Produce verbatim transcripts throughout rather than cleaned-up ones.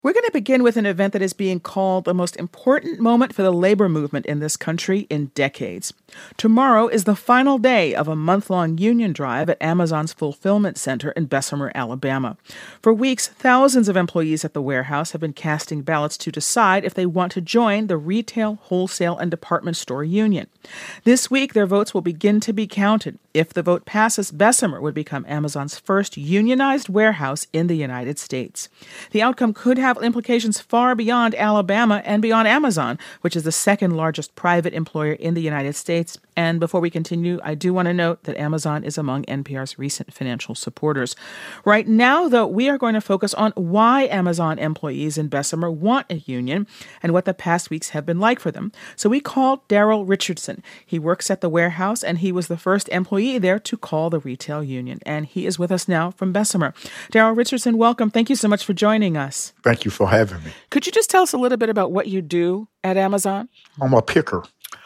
We're going to begin with an event that is being called the most important moment for the labor movement in this country in decades. Tomorrow is the final day of a month-long union drive at Amazon's fulfillment center in Bessemer, Alabama. For weeks, thousands of employees at the warehouse have been casting ballots to decide if they want to join the retail, wholesale, and department store union. This week, their votes will begin to be counted. If the vote passes, Bessemer would become Amazon's first unionized warehouse in the United States. The outcome could have implications far beyond Alabama and beyond Amazon, which is the second largest private employer in the United States. And before we continue, I do want to note that Amazon is among N P R's recent financial supporters. Right now, though, we are going to focus on why Amazon employees in Bessemer want a union and what the past weeks have been like for them. So we called Daryl Richardson. He works at the warehouse, and he was the first employee there to call the retail union. And he is with us now from Bessemer. Daryl Richardson, welcome. Thank you so much for joining us. Thank you for having me. Could you just tell us a little bit about what you do at Amazon? I'm a picker.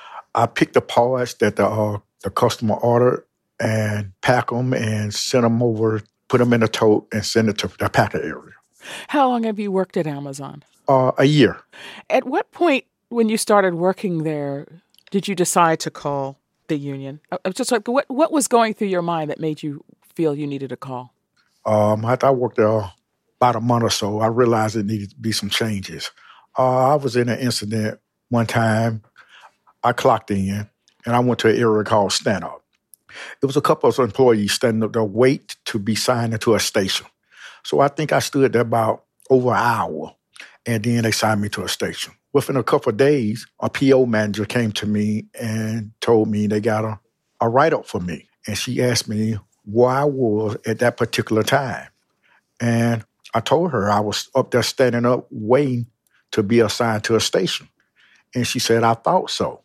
I pick the parts that the uh, the customer ordered and pack them and send them over, put them in a tote and send it to the packer area. How long have you worked at Amazon? Uh, a year. At what point when you started working there did you decide to call the union? I was just like, what what was going through your mind that made you feel you needed a call? Um, after I worked there about a month or so, I realized it needed to be some changes. Uh, I was in an incident one time. I clocked in, and I went to an area called Stand Up. It was a couple of employees standing up there wait to be signed into a station. So I think I stood there about over an hour, and then they signed me to a station. Within a couple of days, a P O manager came to me and told me they got a, a write-up for me. And she asked me where I was at that particular time. And I told her I was up there standing up waiting to be assigned to a station. And she said, I thought so.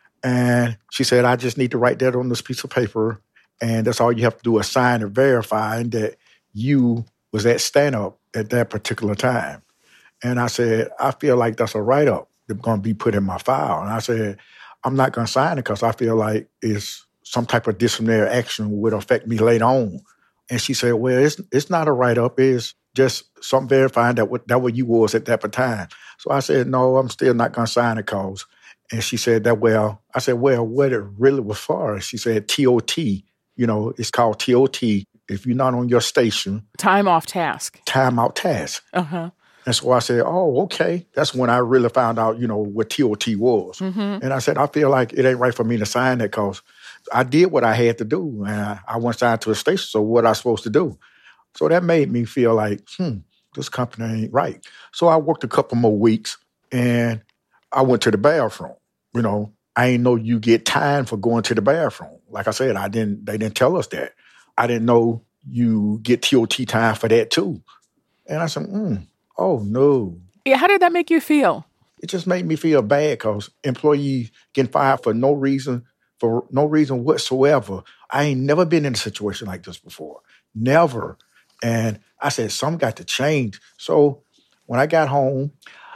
And she said, I just need to write that on this piece of paper, and that's all you have to do is sign and verify that you was at stand-up at that particular time. And I said, I feel like that's a write-up that's going to be put in my file. And I said, I'm not going to sign it because I feel like it's some type of disciplinary action would affect me later on. And she said, well, it's it's not a write-up. It's just something verifying that what, that what you was at that time. So I said, no, I'm still not going to sign it because. And she said that, well, I said, well, what it really was for? She said, T O T, you know, it's called T O T. If you're not on your station. Time off task. Time out task. Uh-huh. And so I said, oh, okay. That's when I really found out, you know, what T O T was. Mm-hmm. And I said, I feel like it ain't right for me to sign that because I did what I had to do. And I, I went signed to a station, so what I supposed to do? So that made me feel like, hmm, this company ain't right. So I worked a couple more weeks, and I went to the bathroom. You know, I ain't know you get time for going to the bathroom. Like I said, I didn't. They didn't tell us that. I didn't know you get T O T time for that too. And I said, hmm, oh no. Yeah, how did that make you feel? It just made me feel bad because employees getting fired for no reason, for no reason whatsoever. I ain't never been in a situation like this before. Never. And I said, something got to change. So when I got home,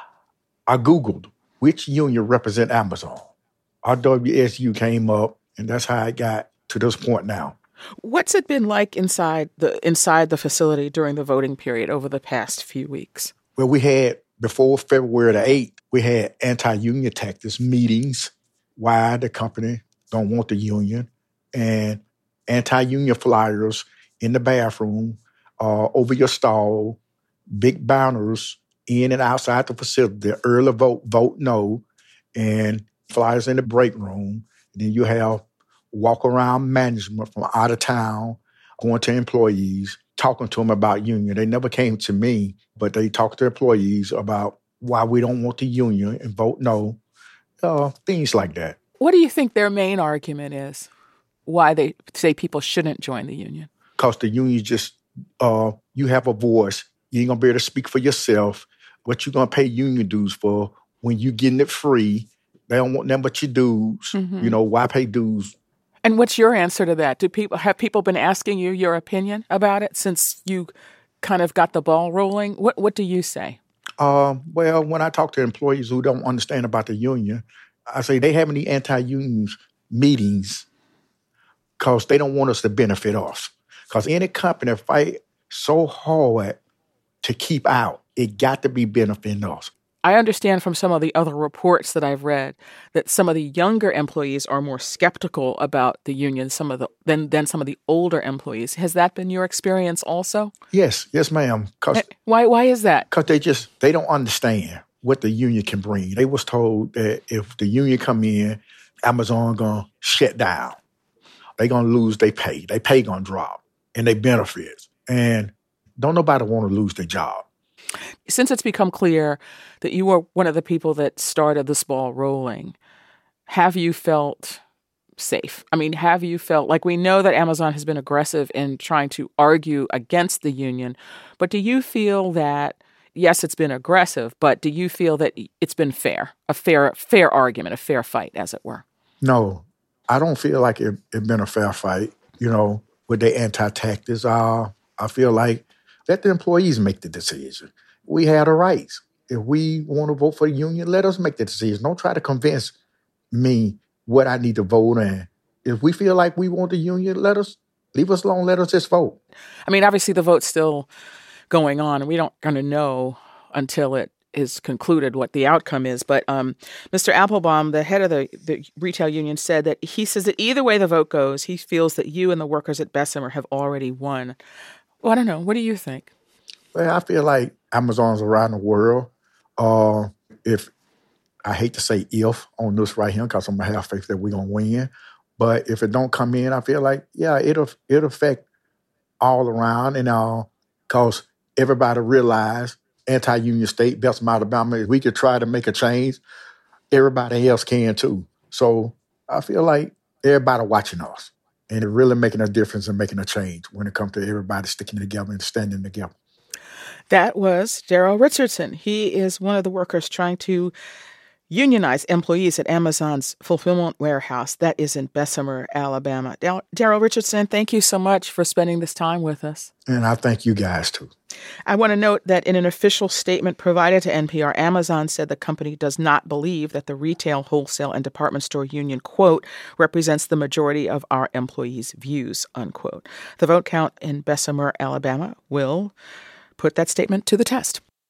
I Googled which union represent Amazon. R W S U came up, and that's how I got to this point now. What's it been like inside the inside the facility during the voting period over the past few weeks? Well, we had, before February the eighth, we had anti-union tactics meetings, why the company don't want the union, and anti-union flyers in the bathroom, uh, over your stall, big banners in and outside the facility, early vote, vote no, and flyers in the break room. And then you have walk-around management from out of town, going to employees, talking to them about union. They never came to me, but they talked to employees about why we don't want the union and vote no, uh, things like that. What do you think their main argument is? Why they say people shouldn't join the union? Because the union just, uh, you have a voice. You ain't going to be able to speak for yourself. What you going to pay union dues for when you getting it free? They don't want nothing but your dues. Mm-hmm. You know, why pay dues? And what's your answer to that? Do people have people been asking you your opinion about it since you kind of got the ball rolling? What What do you say? Um, well, when I talk to employees who don't understand about the union, I say they have any anti-union meetings because they don't want us to benefit us. Because any company fight so hard to keep out It got to be benefiting us. I understand from some of the other reports that I've read that some of the younger employees are more skeptical about the union some of the, than, than some of the older employees. Has that been your experience also? Yes, yes, ma'am. Cause, why, why is that? Because they just, they don't understand what the union can bring. They was told that if the union come in, Amazon going to shut down. They going to lose their pay. Their pay going to drop and their benefits. And don't nobody want to lose their job. Since it's become clear that you were one of the people that started this ball rolling, have you felt safe? I mean, have you felt like we know that Amazon has been aggressive in trying to argue against the union, but do you feel that, yes, it's been aggressive, but do you feel that it's been fair, a fair, fair argument, a fair fight, as it were? No, I don't feel like it, it been a fair fight, you know, with the anti-tactics. Uh, I feel like let the employees make the decision. We have the rights. If we want to vote for the union, let us make the decision. Don't try to convince me what I need to vote in. If we feel like we want the union, let us, leave us alone, let us just vote. I mean, obviously the vote's still going on, and we don't kind of know until it is concluded what the outcome is. But um, Mister Applebaum, the head of the, the retail union, said that he says that either way the vote goes, he feels that you and the workers at Bessemer have already won. Well, I don't know. What do you think? Well, I feel like Amazon's around the world. Uh, if I hate to say if on this right here, because I'm gonna have faith that we're gonna win. But if it don't come in, I feel like yeah, it'll it'll affect all around, and uh, cause everybody realize anti-union state, Bessemer, Alabama. If we could try to make a change, everybody else can too. So I feel like everybody watching us, and it really making a difference and making a change when it comes to everybody sticking together and standing together. That was Daryl Richardson. He is one of the workers trying to unionize employees at Amazon's fulfillment warehouse that is in Bessemer, Alabama. Daryl Richardson, thank you so much for spending this time with us. And I thank you guys, too. I want to note that in an official statement provided to N P R, Amazon said the company does not believe that the retail, wholesale, and department store union, quote, represents the majority of our employees' views, unquote. The vote count in Bessemer, Alabama will put that statement to the test.